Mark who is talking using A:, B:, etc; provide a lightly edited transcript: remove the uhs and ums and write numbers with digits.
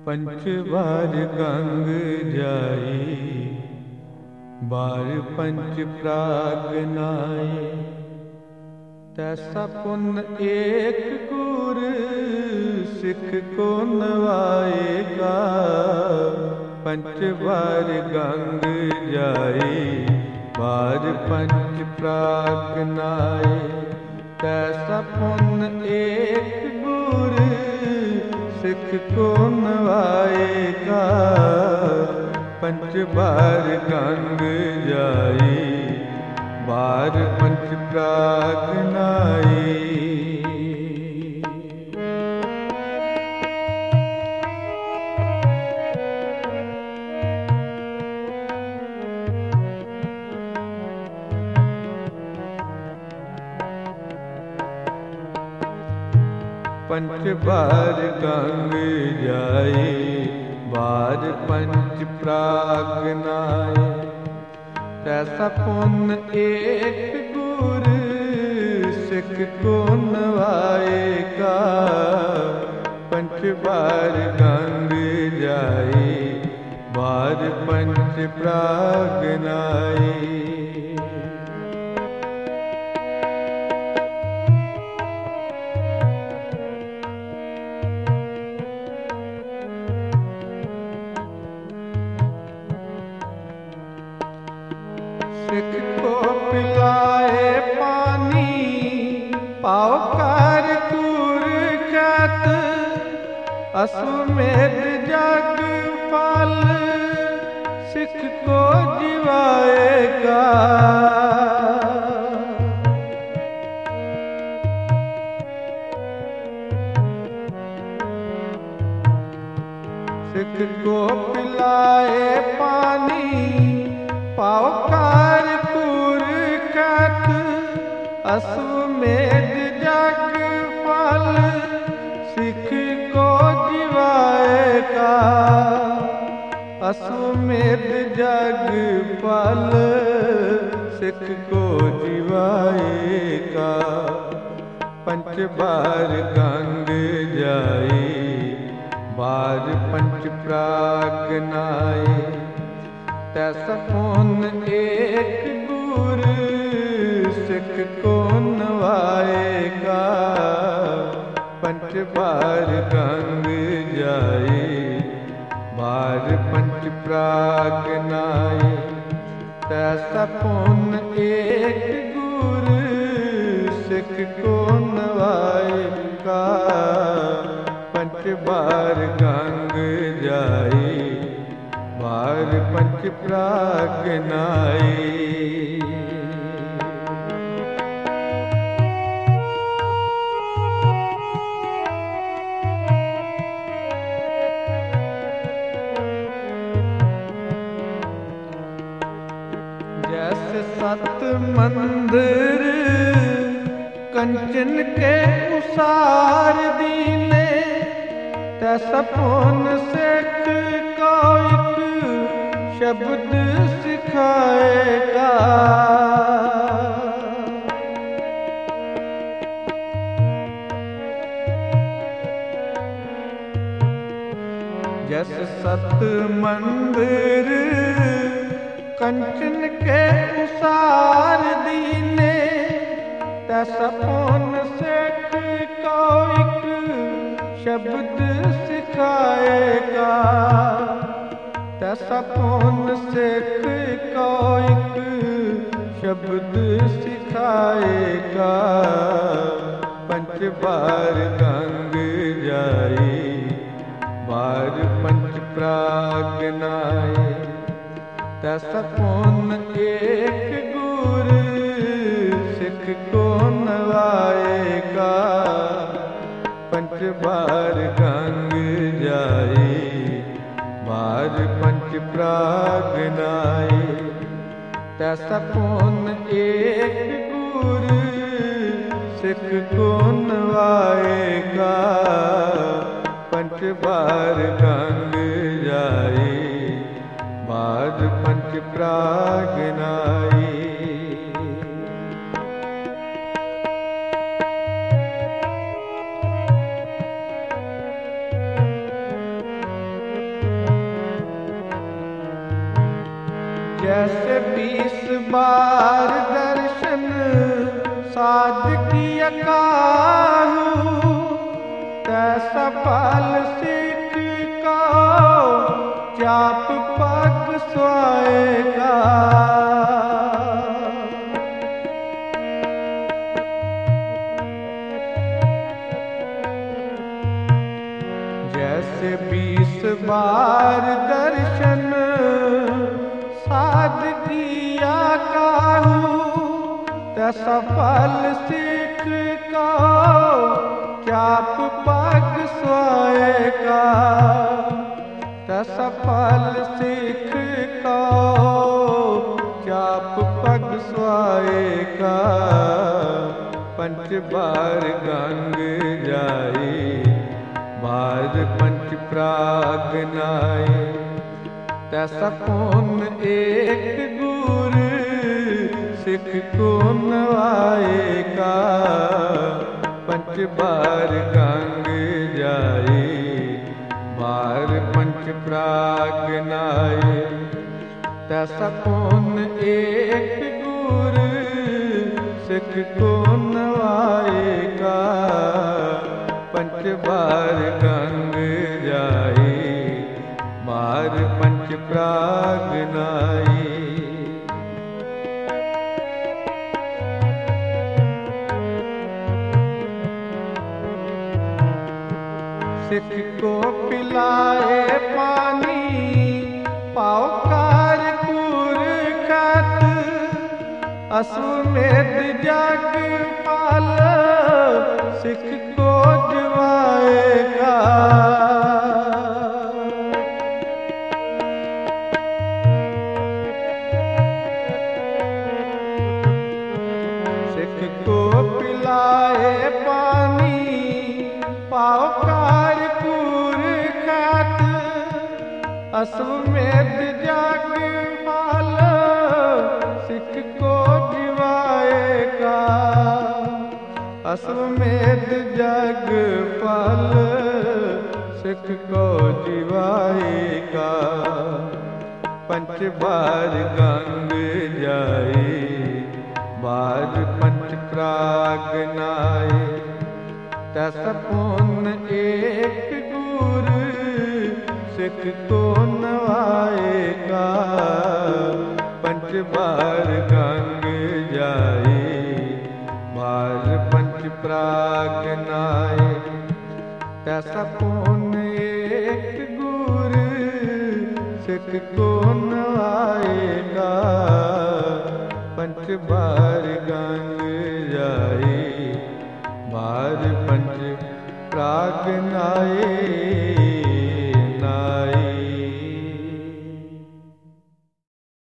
A: पंच बार गंग जाई, बार पंच प्राग नाए। तैसा पुण्य एक गुर सिख को नवाएगा। पंच बार गंग जाई, बार पंच प्राग नाए। तैसा पुण्य एक गुर सिख को नवाएगा। पंच बार गंग जाई, बार पंच प्राग नाई। पंच बार गंग जाई, बार पंच प्राग नाए। तैसा पुण्य एक गुर सिख को नवाएगा। पंच बार गंग जाई, बार पंच प्राग नाई। सिख को पिलाए पानी, पाओ कर तूर ख्यात। अश्वमेध जग फल, सिख को जिवाएगा। सिख को पिलाए पानी, पाओ कर तूर ख्यात। अश्वमेध जग फल, सिख को जिवाएगा। अश्वमेध जग फल, सिख को जिवाएगा। पंच बार गंग जाई, बार पंच प्राग नाए। तैसा पुण्य एक गुर सिख को नवाएगा। पंच बार गंग जाई, बार पंच प्राग नाए। तैसा पुण्य एक गुर सिख को नवाएगा। पंच बार गंग जाई, बार पंच प्राग नाई। जैसे सत मंदिर कंचन के उसार दीने। तैसा पुण्य सिख को एक शब्द सिखाएगा। जैसे सत मंदिर कंचन के उसार दीने। तैसा पुण्य सिख को एक शब्द सिखाएगा। तैसा पुण्य सिख को एक शब्द सिखाएगा। पंच बार गंग जाई, बार पंच प्राग नाए। तैसा पुण्य एक गुर सिख को नवाएगा। पंच बार गंग जाई, बार पंच प्राग नाए। तैसा पुण्य एक गुर सिख को नवाएगा। पंच बार गंग जाई, बार पंच प्राग नाई। जैसे 20 बार दर्शन साध किया काहू, तैसा फल सिख को चाप पग सोएगा। जैसे 20 बार दर्शन साध किया काहू, तैसा फल सिख को चाप पग सोएगा। तैसा फल सिख को चाप पग सोएगा। पंच बार गंग जाए बार पंच प्राग नाए, तैसा कौन एक गुर सिख को नवाएगा। पंच बार गंग जाए बार पंच प्राग नाए, तैसा कौन एक गुर सिख को नवाएगा। पंच बार गंग जाए बार पंच प्राग नाए। सिख को पिलाए पानी पाओ कारकुर खत, अश्वमेध जग पाल सिख को जवाएगा। सिख को पिलाए पानी पाओ कारकुर खत, अश्वमेध जग पाल सिख को जिवाएगा। अश्वमेध जग पाल सिख को जिवाएगा। पंच बार गंग जाए बार पंच प्राग नाए, तैसा कौन एक गुर सिख को नवाएगा। पंच बार गंग जाए बार पंच प्राग नाए, तैसा कौन एक गुर सिख को नवाएगा। पंच बार गंग